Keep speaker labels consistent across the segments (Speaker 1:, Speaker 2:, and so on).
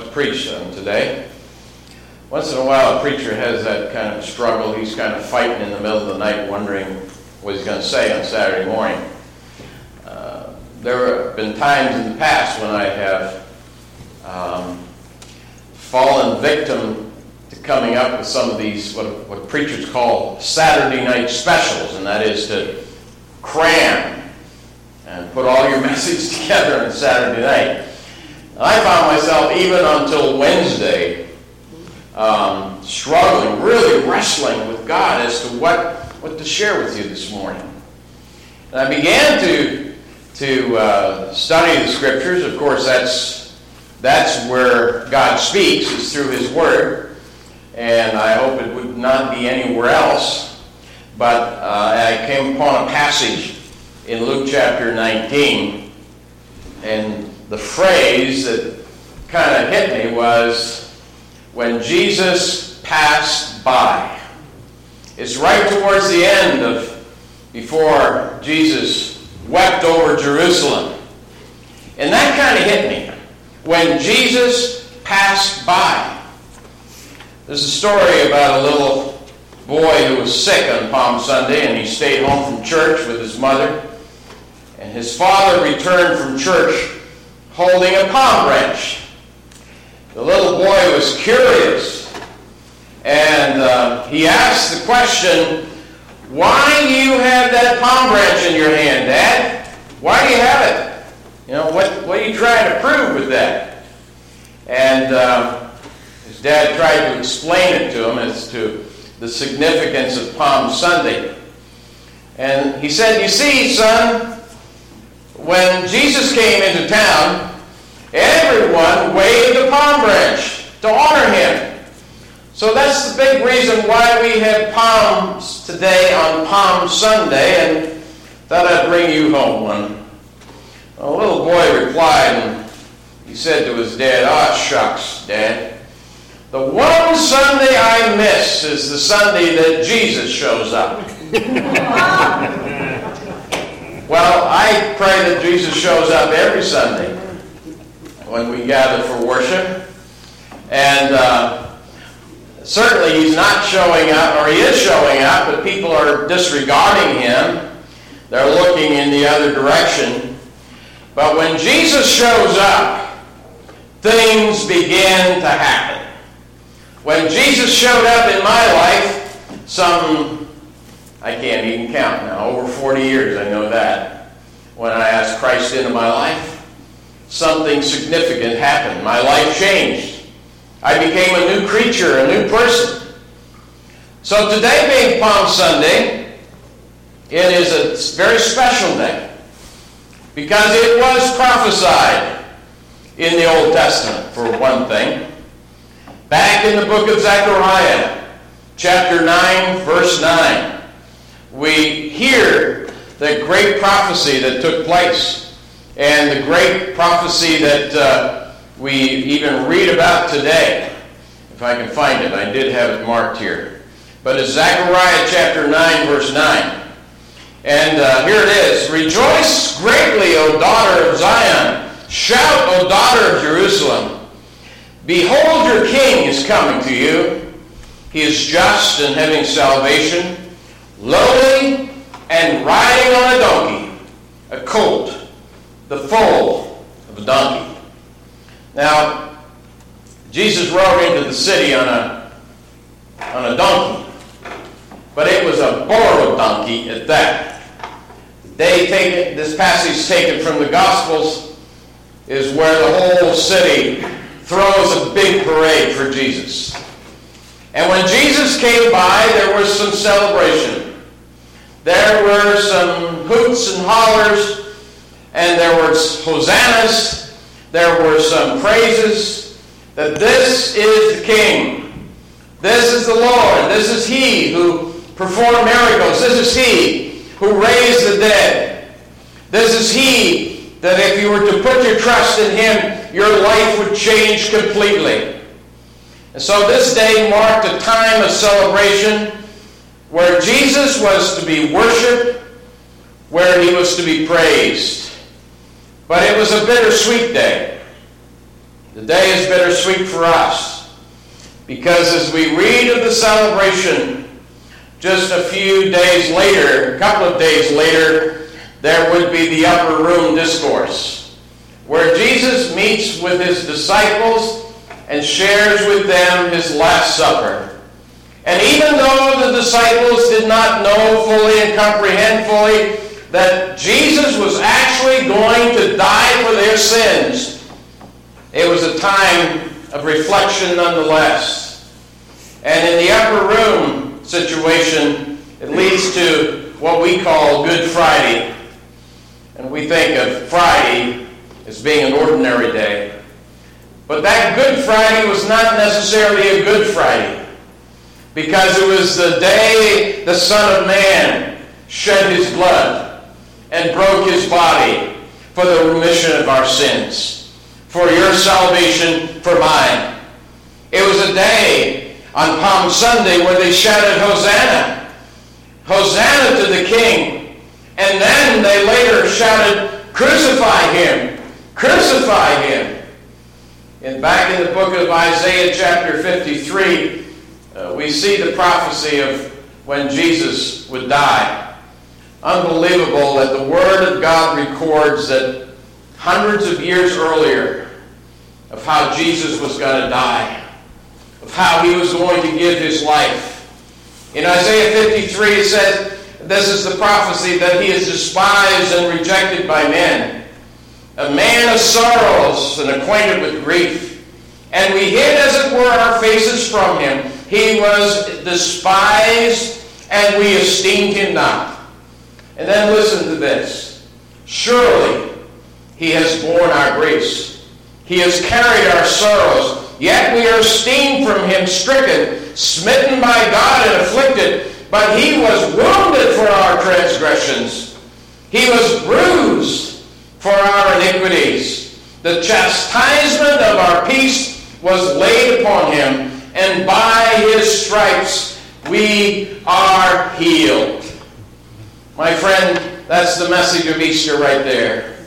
Speaker 1: to preach on today. Once in a while, a preacher has that kind of struggle. He's kind of fighting in the middle of the night, wondering what he's going to say on Saturday morning. There have been times in the past when I have fallen victim to coming up with some of these, what preachers call Saturday night specials, and that is to cram and put all your message together on Saturday night. And I found myself, even until Wednesday, struggling, really wrestling with God as to what to share with you this morning. And I began to study the Scriptures. Of course, that's where God speaks, is through His Word. And I hope it would not be anywhere else. But I came upon a passage in Luke chapter 19, and the phrase that kind of hit me was, when Jesus passed by. It's right towards the end before Jesus wept over Jerusalem. And that kind of hit me. When Jesus passed by. There's a story about a little boy who was sick on Palm Sunday, and he stayed home from church with his mother. And his father returned from church holding a palm branch. The little boy was curious, and he asked the question, "Why do you have that palm branch in your hand, Dad? Why do you have it? You know, what are you trying to prove with that?" And his dad tried to explain it to him as to the significance of Palm Sunday. And he said, "You see, son, when Jesus came into town, everyone waved a palm branch to honor him. So that's the big reason why we have palms today on Palm Sunday, and thought I'd bring you home one." A little boy replied, and he said to his dad, "Ah, shucks, Dad. The one Sunday I miss is the Sunday that Jesus shows up." Well, I pray that Jesus shows up every Sunday when we gather for worship. And certainly He's not showing up, or He is showing up, but people are disregarding Him. They're looking in the other direction. But when Jesus shows up, things begin to happen. When Jesus showed up in my life, I can't even count now, over 40 years, I know that. When I asked Christ into my life, something significant happened. My life changed. I became a new creature, a new person. So today being Palm Sunday, it is a very special day, because it was prophesied in the Old Testament, for one thing. Back in the book of Zechariah, chapter 9, verse 9, we hear the great prophecy that took place, and the great prophecy that we even read about today. If I can find it, I did have it marked here. But it's Zechariah chapter 9, verse 9. And here it is. "Rejoice greatly, O daughter of Zion. Shout, O daughter of Jerusalem. Behold, your king is coming to you. He is just and having salvation, lowly and riding on a donkey, a colt, the foal of a donkey." Now, Jesus rode into the city on a donkey, but it was a borrowed donkey at that. This passage taken from the Gospels is where the whole city throws a big parade for Jesus. And when Jesus came by, there was some celebration. There were some hoots and hollers, and there were hosannas. There were some praises that this is the King. This is the Lord. This is He who performed miracles. This is He who raised the dead. This is He that if you were to put your trust in Him, your life would change completely. And so this day marked a time of celebration where Jesus was to be worshipped, where He was to be praised. But it was a bittersweet day. The day is bittersweet for us because as we read of the celebration, just a few days later, a couple of days later, there would be the upper room discourse, where Jesus meets with his disciples and shares with them his Last Supper. And even though the disciples did not know fully and comprehend fully that Jesus was actually going to die for their sins, it was a time of reflection nonetheless. And in the upper room situation, it leads to what we call Good Friday. And we think of Friday as being an ordinary day. But that Good Friday was not necessarily a Good Friday, because it was the day the Son of Man shed his blood and broke his body for the remission of our sins, for your salvation, for mine. It was a day on Palm Sunday where they shouted, Hosanna! Hosanna to the King! And then they later shouted, Crucify him! Crucify him! And back in the book of Isaiah chapter 53, we see the prophecy of when Jesus would die. Unbelievable that the Word of God records that hundreds of years earlier of how Jesus was going to die, of how he was going to give his life. In Isaiah 53 it says, this is the prophecy, that he is despised and rejected by men, a man of sorrows and acquainted with grief. And we hid, as it were, our faces from him. He was despised, and we esteemed him not. And then listen to this. Surely he has borne our griefs. He has carried our sorrows. Yet we are esteemed from him, stricken, smitten by God, and afflicted. But he was wounded for our transgressions. He was bruised for our iniquities. The chastisement of our peace was laid upon him, and by his stripes we are healed. My friend, that's the message of Easter right there.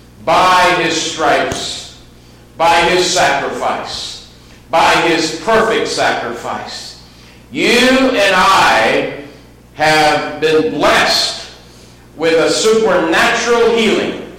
Speaker 1: By his stripes, by his sacrifice, by his perfect sacrifice, you and I have been blessed with a supernatural healing.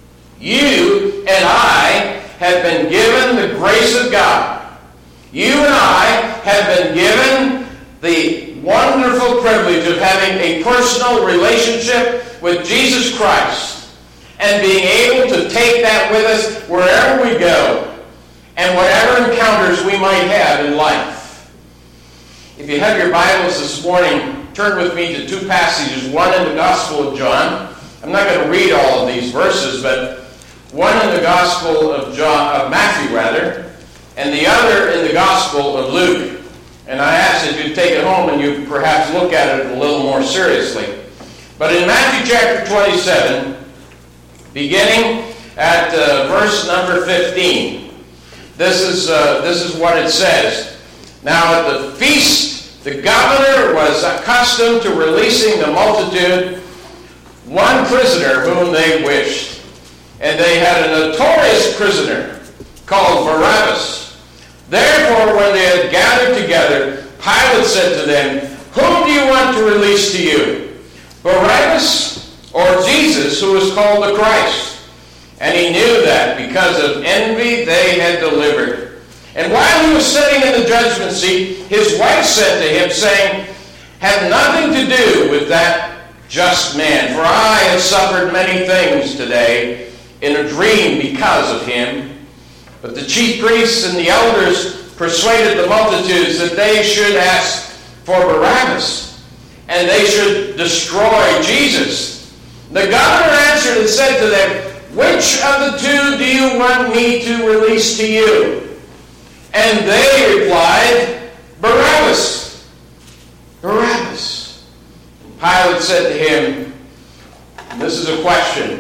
Speaker 1: You and I have been given the grace of God. You and I have been given the wonderful privilege of having a personal relationship with Jesus Christ and being able to take that with us wherever we go and whatever encounters we might have in life. If you have your Bibles this morning, turn with me to two passages, one in the Gospel of John. I'm not going to read all of these verses, but one in the Gospel of Matthew, and the other in the Gospel of Luke. And I ask that you take it home and you perhaps look at it a little more seriously. But in Matthew chapter 27, beginning at verse number 15, this is what it says. Now at the feast, the governor was accustomed to releasing the multitude one prisoner whom they wished. And they had a notorious prisoner called Barabbas. Therefore, when they had gathered together, Pilate said to them, Whom do you want to release to you, Barabbas or Jesus, who is called the Christ? And he knew that because of envy they had delivered. And while he was sitting in the judgment seat, his wife said to him, saying, Have nothing to do with that just man, for I have suffered many things today in a dream because of him. But the chief priests and the elders persuaded the multitudes that they should ask for Barabbas, and they should destroy Jesus. The governor answered and said to them, Which of the two do you want me to release to you? And they replied, Barabbas. Barabbas. Pilate said to him, and this is a question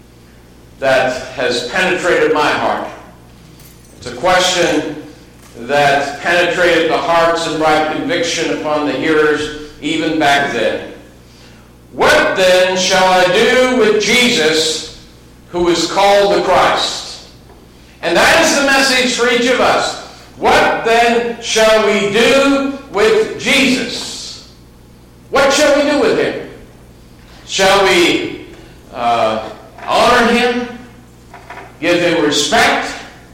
Speaker 1: that has penetrated my heart. It's a question that penetrated the hearts and brought conviction upon the hearers even back then. What then shall I do with Jesus, who is called the Christ? And that is the message for each of us. What then shall we do with Jesus? What shall we do with him? Shall we honor him, give him respect,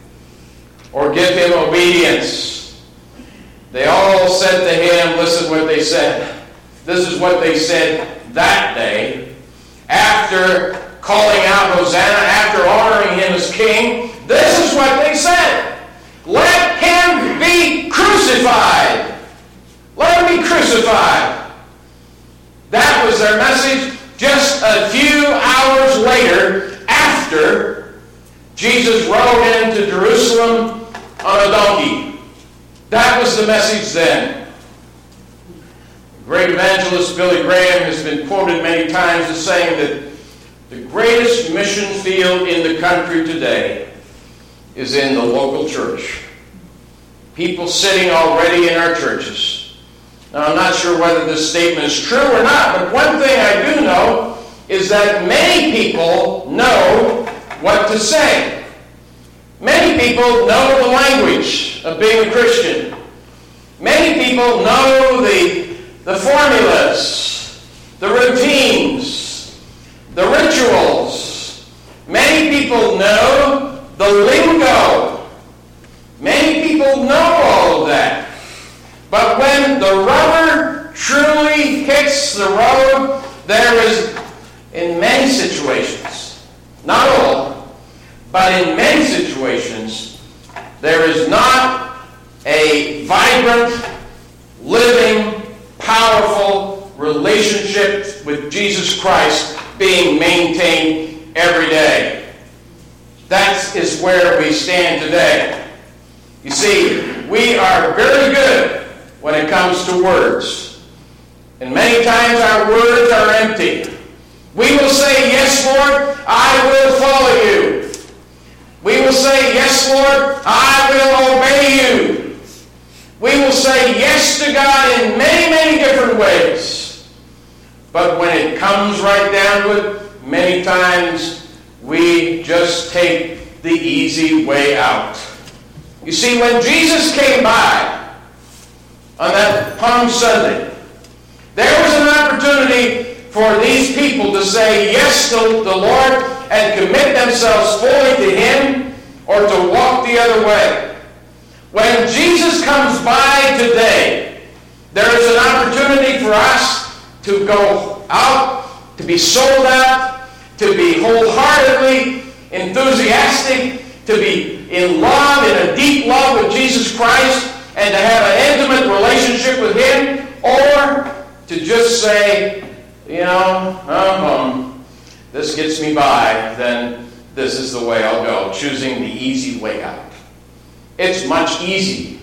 Speaker 1: or give him obedience? They all said to him, listen what they said. This is what they said that day. After calling out Hosanna, after honoring him as king, this is what they said. Let him be crucified. Let him be crucified. That was their message just a few hours later, after Jesus rode into Jerusalem on a donkey. That was the message then. The great evangelist Billy Graham has been quoted many times as saying that the greatest mission field in the country today is in the local church. People sitting already in our churches. Now, I'm not sure whether this statement is true or not, but one thing I do know is that many people know what to say. Many people know the language of being a Christian. Many people know the formulas, the routines, the rituals. Many people know the lingo. Many people know all of that. But when the rubber truly hits the road, there is, in many situations, not all, but in many situations, there is not a vibrant, living, powerful relationship with Jesus Christ being maintained every day. That is where we stand today. You see, we are very good when it comes to words. And many times our words are empty. We will say, yes, Lord, I will follow you. We will say, yes, Lord, I will obey you. We will say yes to God in many, many different ways. But when it comes right down to it, many times we just take the easy way out. You see, when Jesus came by on that Palm Sunday, there was an opportunity for these people to say yes to the Lord and commit themselves fully to him, or to walk the other way. When Jesus comes by today, there is an opportunity for us to go out, to be sold out, to be wholeheartedly enthusiastic, to be in love, in a deep love with Jesus Christ, and to have an intimate relationship with him, or to just say, this gets me by, then this is the way I'll go, choosing the easy way out. It's much easier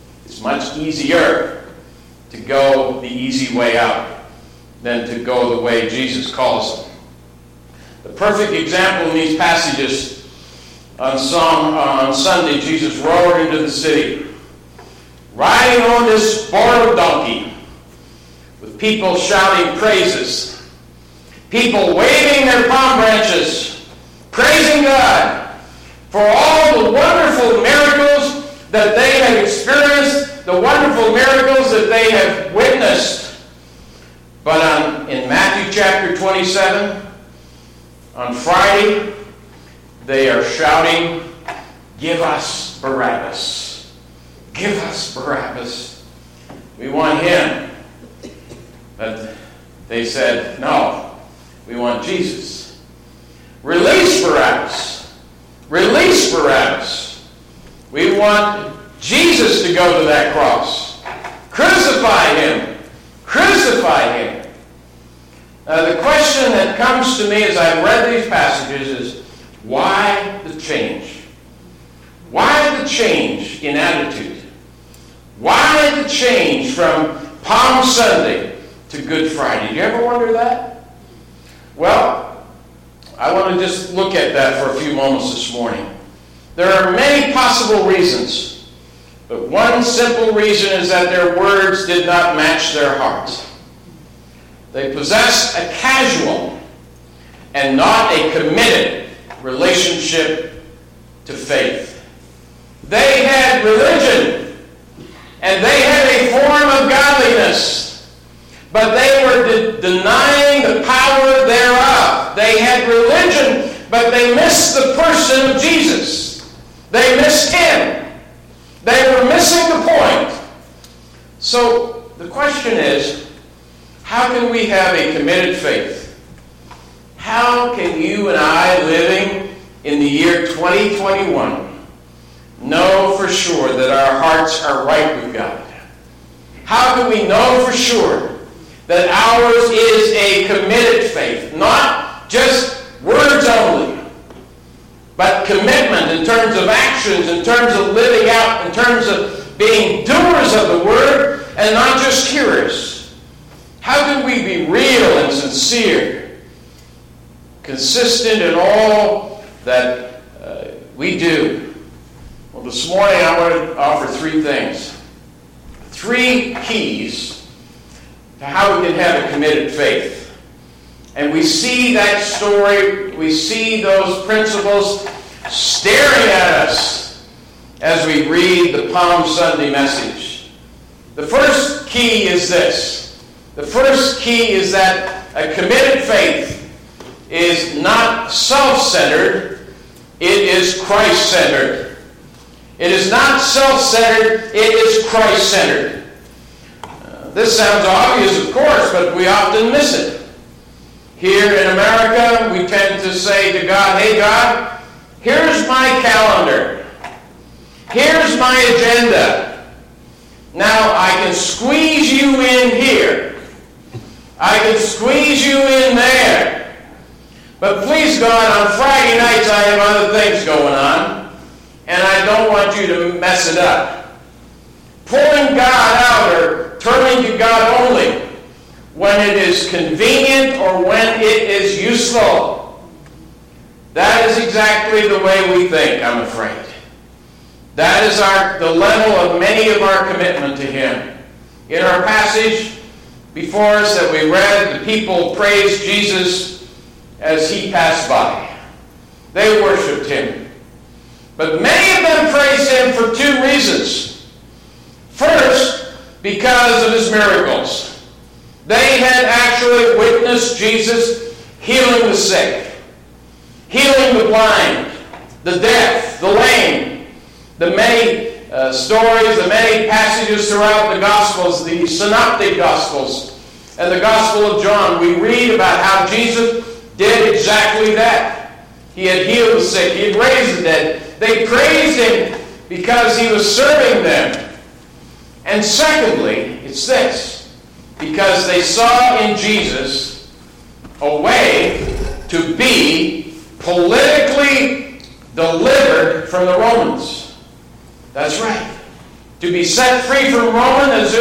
Speaker 1: to go the easy way out than to go the way Jesus calls them. The perfect example in these passages, on Sunday, Jesus rode into the city, riding on this borrowed donkey, with people shouting praises, people waving their palm branches, praising God for all the wonderful miracles that they have experienced, the wonderful miracles that they have witnessed. But in Matthew chapter 27, on Friday, they are shouting, "Give us Barabbas. Give us Barabbas. We want him." But they said, "No, we want Jesus. Release Barabbas. Release Barabbas. We want Jesus to go to that cross. Crucify him. Crucify him." The question that comes to me as I've read these passages is, why the change? Why the change in attitude? Why the change from Palm Sunday to Good Friday? Did you ever wonder that? Well, I want to just look at that for a few moments this morning. There are many possible reasons, but one simple reason is that their words did not match their hearts. They possessed a casual and not a committed relationship to faith. They had had religion, and they had a form of godliness, but they were denying the power thereof. They had religion, but they missed the person of Jesus. They missed him. They were missing the point. So the question is, how can we have a committed faith? How can you and I, living in the year 2021, know for sure that our hearts are right with God? How can we know for sure that ours is a committed faith? Not just words only, but commitment in terms of actions, in terms of living out, in terms of being doers of the word and not just hearers. How can we be real and sincere, consistent in all that we do? Well, this morning I want to offer three things. Three keys to how we can have a committed faith. And we see that story, we see those principles staring at us as we read the Palm Sunday message. The first key is this. The first key is that a committed faith is not self-centered, it is Christ-centered. It is not self-centered, it is Christ-centered. This sounds obvious, of course, but we often miss it. Here in America, we tend to say to God, hey God, here's my calendar. Here's my agenda. Now I can squeeze you in here. I can squeeze you in there. But please God, on Friday nights I have other things going on, and I don't want you to mess it up. Pulling God out or turning to God only when it is convenient or when it is useful. That is exactly the way we think, I'm afraid. That is the level of many of our commitment to him. In our passage before us that we read, the people praised Jesus as he passed by. They worshipped him. But many of them praised him for two reasons. First, because of his miracles. They had actually witnessed Jesus healing the sick, healing the blind, the deaf, the lame. The many stories, the many passages throughout the Gospels, the Synoptic Gospels, and the Gospel of John, we read about how Jesus did exactly that. He had healed the sick, he had raised the dead. They praised him because he was serving them. And secondly, it's this. Because they saw in Jesus a way to be politically delivered from the Romans. That's right. To be set free from Rome as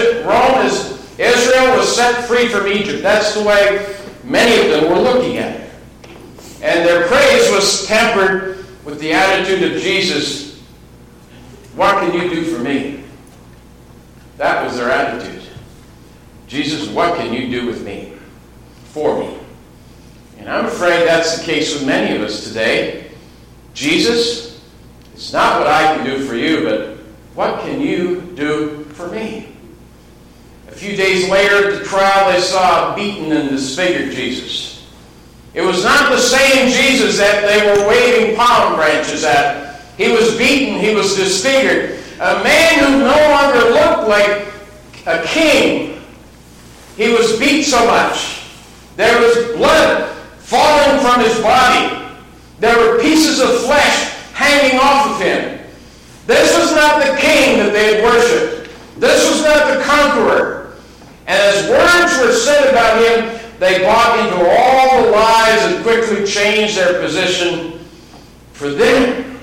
Speaker 1: Israel was set free from Egypt. That's the way many of them were looking at it. And their praise was tempered with the attitude of Jesus, what can you do for me? That was their attitude. Jesus, what can you do with me? For me. And I'm afraid that's the case with many of us today. Jesus, it's not what I can do for you, but what can you do for me? A few days later at the trial, they saw a beaten and disfigured Jesus. It was not the same Jesus that they were waving palm branches at. He was beaten, he was disfigured. A man who no longer looked like a king. He was beat so much. There was blood falling from his body. There were pieces of flesh hanging off of him. This was not the king that they had worshipped. This was not the conqueror. And as words were said about him, they bought into all the lies and quickly changed their position. For them,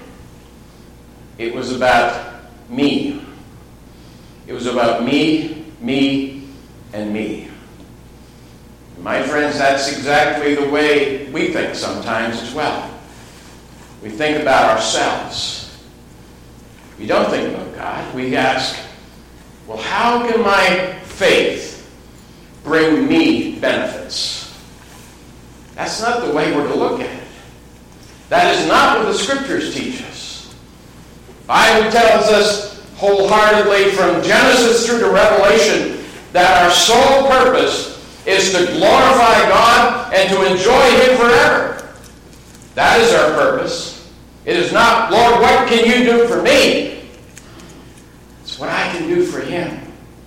Speaker 1: it was about me. It was about me, and me. My friends, that's exactly the way we think sometimes as well. We think about ourselves. We don't think about God. We ask, well, how can my faith bring me benefits? That's not the way we're to look at it. That is not what the Scriptures teach us. The Bible tells us wholeheartedly from Genesis through to Revelation that our sole purpose is to glorify God and to enjoy Him forever. That is our purpose. It is not, Lord, what can you do for me? It's what I can do for Him.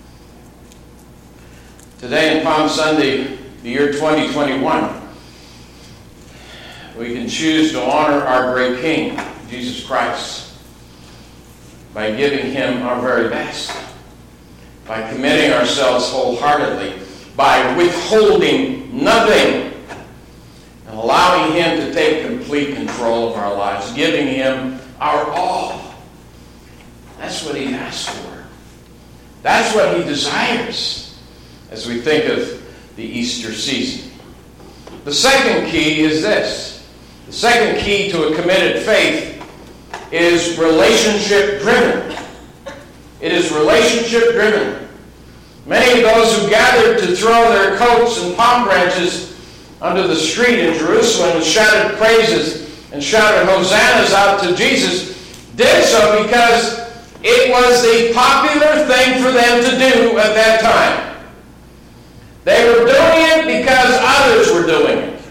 Speaker 1: Today in Palm Sunday, the year 2021, we can choose to honor our great King, Jesus Christ, by giving Him our very best, by committing ourselves wholeheartedly, by withholding nothing, and allowing Him to take complete control of our lives, giving Him our all. That's what He asks for. That's what He desires as we think of the Easter season. The second key is this. The second key to a committed faith is relationship-driven. It is relationship-driven. Many of those who gathered to throw their coats and palm branches under the street in Jerusalem and shouted praises and shouted hosannas out to Jesus did so because it was the popular thing for them to do at that time. They were doing it because others were doing it.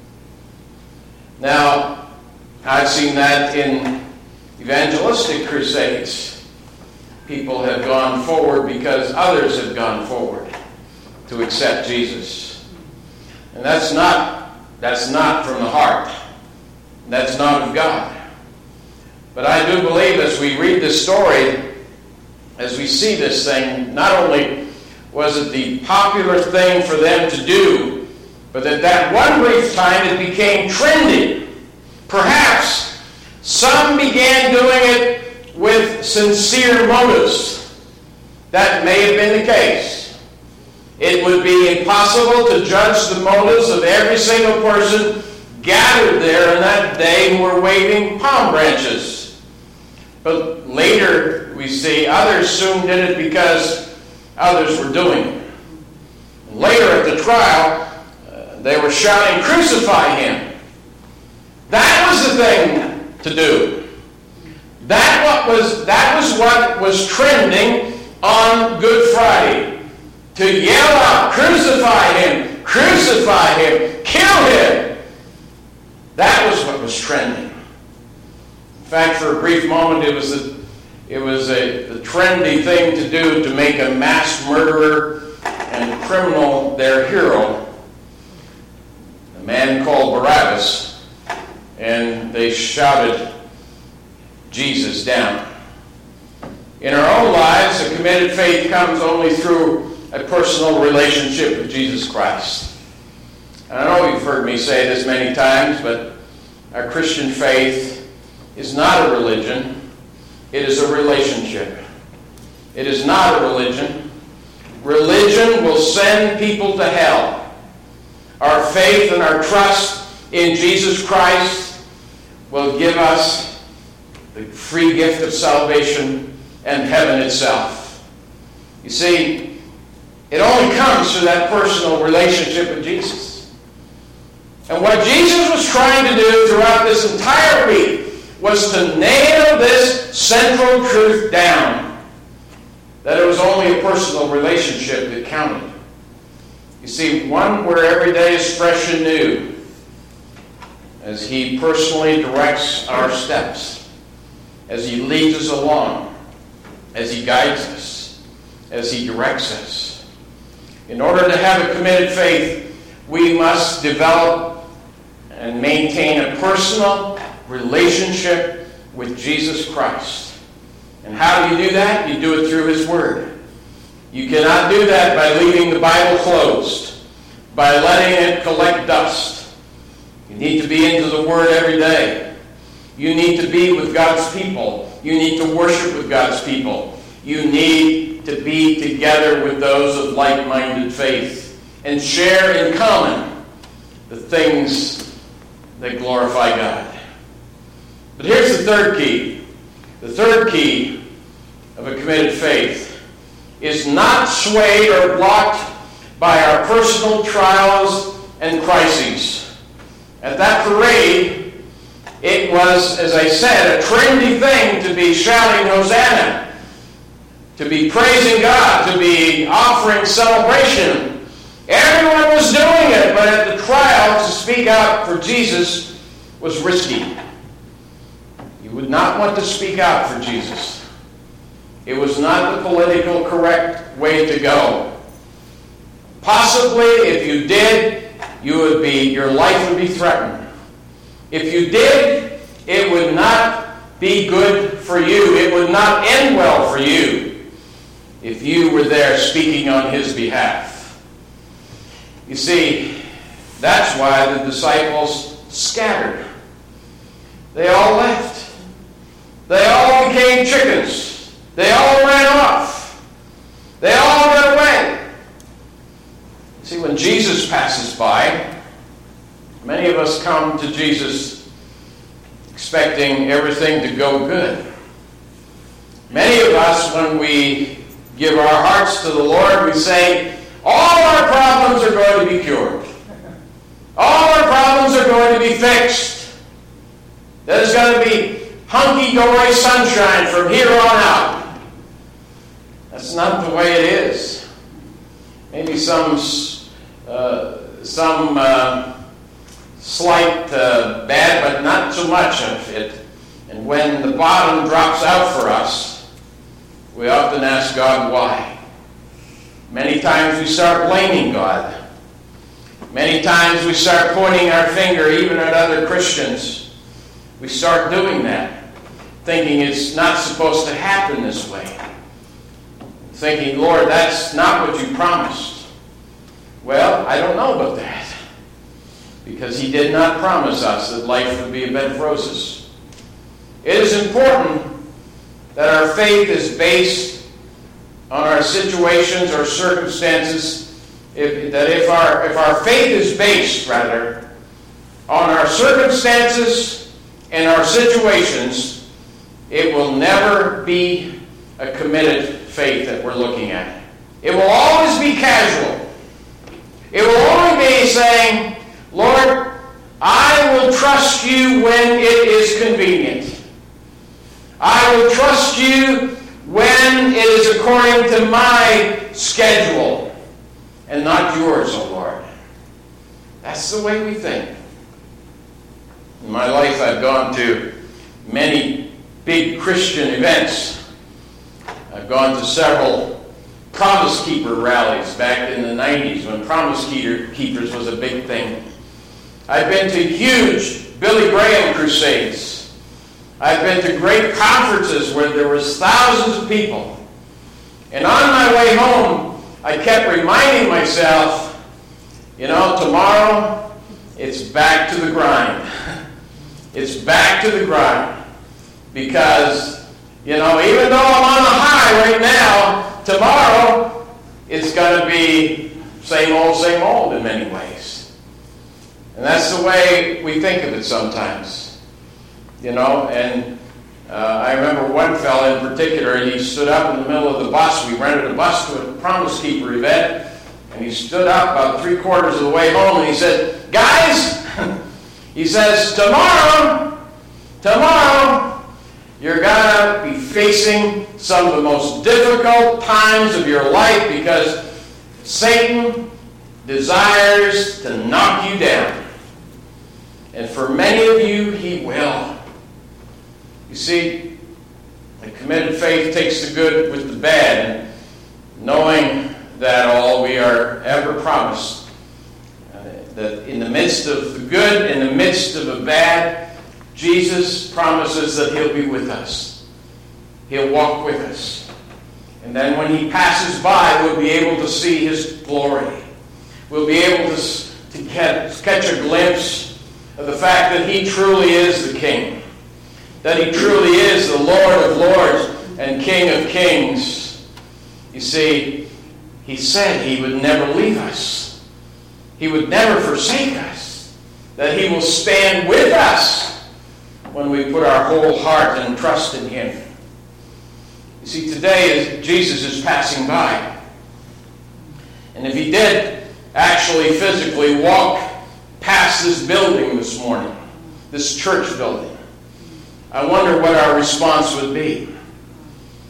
Speaker 1: Now, I've seen that in evangelistic crusades. People have gone forward because others have gone forward to accept Jesus. And that's not from the heart. That's not of God. But I do believe as we read this story, as we see this thing, not only was it the popular thing for them to do, but that one brief time it became trendy. Perhaps some began doing it with sincere motives. That may have been the case. It would be impossible to judge the motives of every single person gathered there on that day who were waving palm branches. But later we see others soon did it because others were doing it. Later at the trial, they were shouting, "Crucify Him." That was the thing to do. That was what was trending on Good Friday. To yell out, "Crucify Him! Crucify Him! Kill Him!" That was what was trending. In fact, for a brief moment, it was the trendy thing to do to make a mass murderer and criminal their hero, a man called Barabbas, and they shouted Jesus down. In our own lives, a committed faith comes only through a personal relationship with Jesus Christ. And I know you've heard me say this many times, but our Christian faith is not a religion. It is a relationship. It is not a religion. Religion will send people to hell. Our faith and our trust in Jesus Christ will give us the free gift of salvation and heaven itself. You see, it only comes through that personal relationship with Jesus. And what Jesus was trying to do throughout this entire week was to nail this central truth down, that it was only a personal relationship that counted. You see, one where every day is fresh and new, as He personally directs our steps, as He leads us along, as He guides us, as He directs us. In order to have a committed faith, we must develop and maintain a personal relationship with Jesus Christ. And how do you do that? You do it through His Word. You cannot do that by leaving the Bible closed, by letting it collect dust. You need to be into the Word every day. You need to be with God's people. You need to worship with God's people. You need to be together with those of like-minded faith and share in common the things that glorify God. But here's the third key. The third key of a committed faith is not swayed or blocked by our personal trials and crises. At that parade, it was, as I said, a trendy thing to be shouting Hosanna. to be praising God, to be offering celebration. Everyone was doing it, but at the trial, to speak out for Jesus was risky. You would not want to speak out for Jesus. It was not the political correct way to go. Possibly, if you did, your life would be threatened. If you did, it would not be good for you. It would not end well for you if you were there speaking on his behalf. You see, that's why the disciples scattered. They all left. They all became chickens. They all ran off. They all got away. See, when Jesus passes by, many of us come to Jesus expecting everything to go good. Many of us, when we give our hearts to the Lord, we say, all our problems are going to be cured. All our problems are going to be fixed. There's going to be hunky-dory sunshine from here on out. That's not the way it is. Maybe some slight bad, but not so much of it. And when the bottom drops out for us, we often ask God why. Many times we start blaming God. Many times we start pointing our finger even at other Christians. We start doing that, thinking it's not supposed to happen this way. Thinking, Lord, that's not what you promised. Well, I don't know about that. Because he did not promise us that life would be a bed of roses. It is important that our faith is based on our situations or circumstances. If our faith is based, rather, on our circumstances and our situations, it will never be a committed faith that we're looking at. It will always be casual. It will only be saying, Lord, I will trust you when it is convenient. I will trust you when it is according to my schedule and not yours, O Lord. That's the way we think. In my life, I've gone to many big Christian events. I've gone to several Promise Keeper rallies back in the 90s when Promise Keepers was a big thing. I've been to huge Billy Graham crusades. I've been to great conferences where there was thousands of people. And on my way home, I kept reminding myself, tomorrow, it's back to the grind. It's back to the grind. Because, even though I'm on a high right now, tomorrow, it's going to be same old in many ways. And that's the way we think of it sometimes. And I remember one fellow in particular, he stood up in the middle of the bus. We rented a bus to a Promise Keeper event. And he stood up about 3/4 of the way home and he said, guys, he says, tomorrow, you're going to be facing some of the most difficult times of your life because Satan desires to knock you down. And for many of you, he will. You see, a committed faith takes the good with the bad, and knowing that all we are ever promised, that in the midst of the good, in the midst of the bad, Jesus promises that he'll be with us. He'll walk with us. And then when he passes by, we'll be able to see his glory. We'll be able to catch a glimpse of the fact that he truly is the King. That he truly is the Lord of Lords and King of Kings. You see, he said he would never leave us. He would never forsake us. That he will stand with us when we put our whole heart and trust in him. You see, today Jesus is passing by. And if he did actually physically walk past this building this morning, this church building, I wonder what our response would be.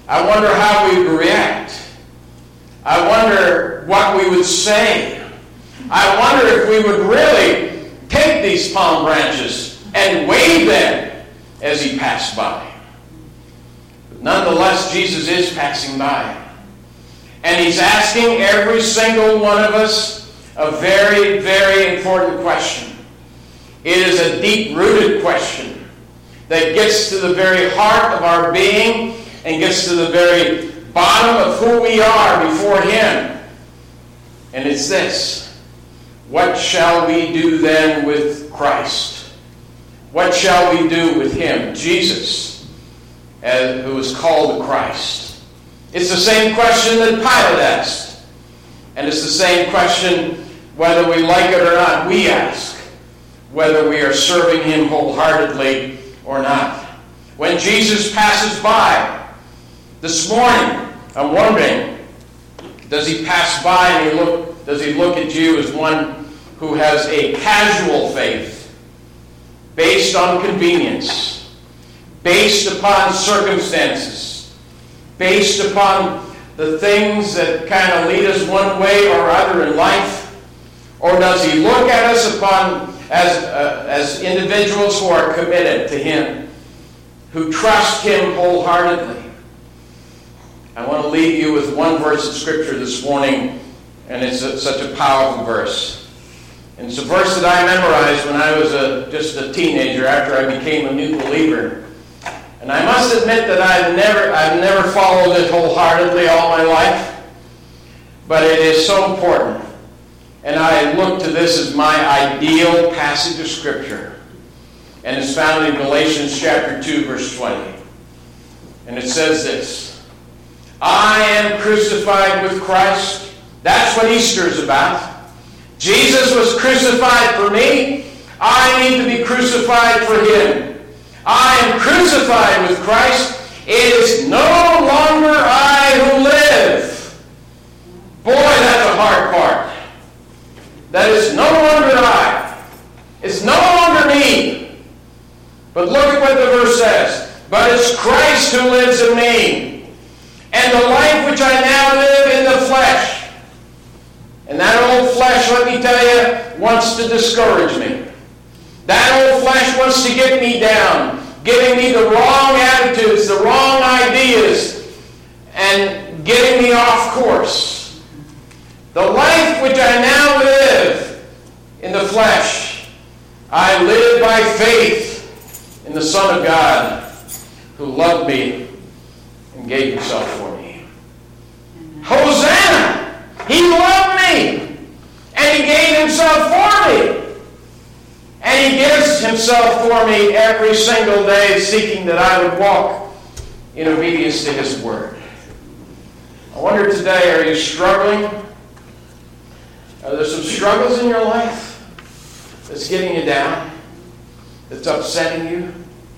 Speaker 1: I wonder how we would react. I wonder what we would say. I wonder if we would really take these palm branches and wave them as he passed by. But nonetheless, Jesus is passing by. And he's asking every single one of us a very, very important question. It is a deep-rooted question that gets to the very heart of our being and gets to the very bottom of who we are before him. And it's this: what shall we do then with Christ? What shall we do with him, Jesus, who is called the Christ? It's the same question that Pilate asked. And it's the same question, whether we like it or not, we ask whether we are serving him wholeheartedly or not. When Jesus passes by this morning, I'm wondering, does he pass by and does he look at you as one who has a casual faith based on convenience, based upon circumstances, based upon the things that kind of lead us one way or other in life? Or does he look at us as individuals who are committed to him, who trust him wholeheartedly? I want to leave you with one verse of Scripture this morning, and it's such a powerful verse. And it's a verse that I memorized when I was just a teenager after I became a new believer. And I must admit that I've never followed it wholeheartedly all my life, but it is so important. And I look to this as my ideal passage of Scripture. And it's found in Galatians chapter 2, verse 20. And it says this: I am crucified with Christ. That's what Easter is about. Jesus was crucified for me. I need to be crucified for him. I am crucified with Christ. It is no longer I who live. Boy, that's a hard part. That is no longer I. It's no longer me. But look at what the verse says. But it's Christ who lives in me. And the life which I now live in the flesh. And that old flesh, let me tell you, wants to discourage me. That old flesh wants to get me down, giving me the wrong attitudes, the wrong ideas, and getting me off course. The life which I now live in the flesh, I live by faith in the Son of God, who loved me and gave himself for me. Hosanna! He loved me, and he gave himself for me. And he gives himself for me every single day, seeking that I would walk in obedience to his word. I wonder today, are you struggling? Are there some struggles in your life that's getting you down, that's upsetting you?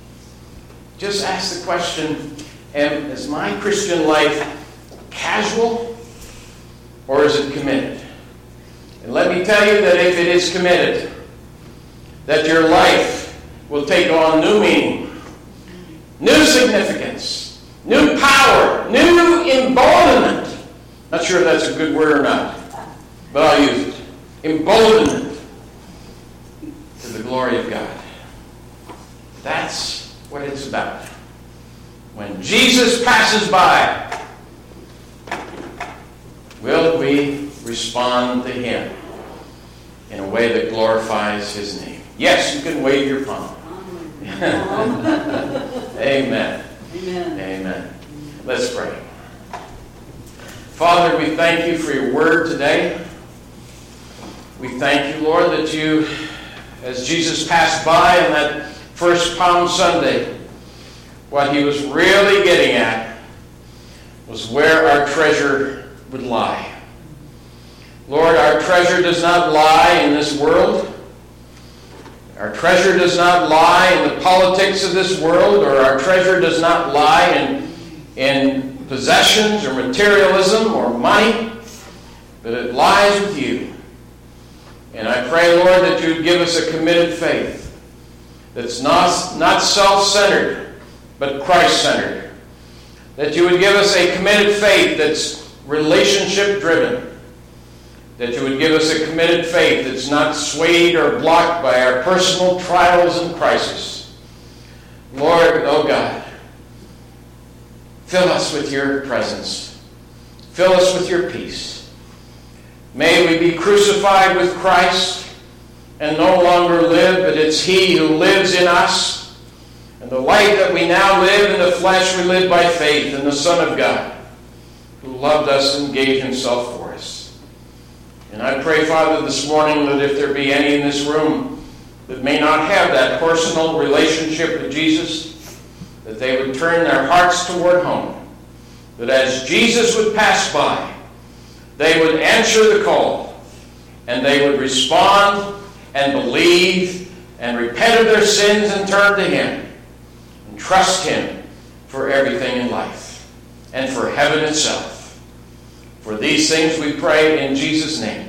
Speaker 1: Just ask the question, is my Christian life casual or is it committed? And let me tell you that if it is committed, that your life will take on new meaning, new significance, new power, new emboldenment. Not sure if that's a good word or not, but I'll use it. Emboldenment to the glory of God. That's what it's about. When Jesus passes by, will we respond to him in a way that glorifies his name? Yes, you can wave your palm. Amen. Amen. Amen. Let's pray. Father, we thank you for your word today. We thank you, Lord, that you, as Jesus passed by on that first Palm Sunday, what he was really getting at was where our treasure would lie. Lord, our treasure does not lie in this world. Our treasure does not lie in the politics of this world, or our treasure does not lie in possessions or materialism or money, but it lies with you. And I pray, Lord, that you would give us a committed faith that's not self-centered, but Christ-centered. That you would give us a committed faith that's relationship driven. That you would give us a committed faith that's not swayed or blocked by our personal trials and crises. Lord, oh God, fill us with your presence. Fill us with your peace. May we be crucified with Christ and no longer live, but it's he who lives in us. And the life that we now live in the flesh, we live by faith in the Son of God, who loved us and gave himself for us. And I pray, Father, this morning that if there be any in this room that may not have that personal relationship with Jesus, that they would turn their hearts toward home. That as Jesus would pass by, they would answer the call, and they would respond and believe and repent of their sins and turn to him and trust him for everything in life and for heaven itself. For these things we pray in Jesus' name.